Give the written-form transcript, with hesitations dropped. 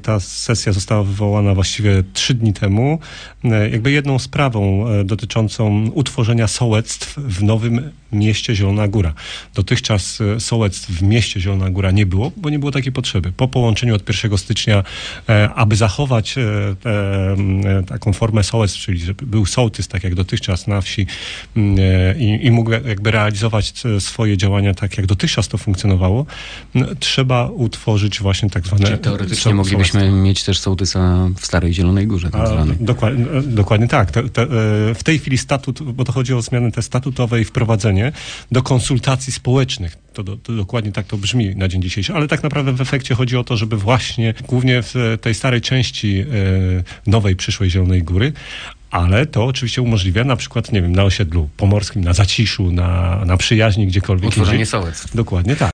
ta sesja została wywołana właściwie 3 dni temu, jakby jedną sprawą dotyczącą utworzenia sołectw w Nowym Mieście Zielona Góra. Dotychczas sołectw w mieście Zielona Góra nie było, bo nie było takiej potrzeby. Po połączeniu od 1 stycznia, aby zachować taką formę sołectw, czyli żeby był sołtys, tak jak dotychczas na wsi i mógł jakby realizować swoje działania tak, jak dotychczas to funkcjonowało, trzeba utworzyć właśnie tak zwane... Czyli teoretycznie moglibyśmy mieć też sołtysa w Starej Zielonej Górze, tak zwanej. Dokładnie tak. W tej chwili statut, bo to chodzi o zmianę statutowe i wprowadzenie do konsultacji społecznych. To dokładnie tak to brzmi na dzień dzisiejszy, ale tak naprawdę w efekcie chodzi o to, żeby właśnie głównie w tej starej części nowej, przyszłej Zielonej Góry, ale to oczywiście umożliwia na przykład, nie wiem, na osiedlu pomorskim, na Zaciszu, na Przyjaźni, gdziekolwiek. Utworzenie sołectw. Dokładnie tak.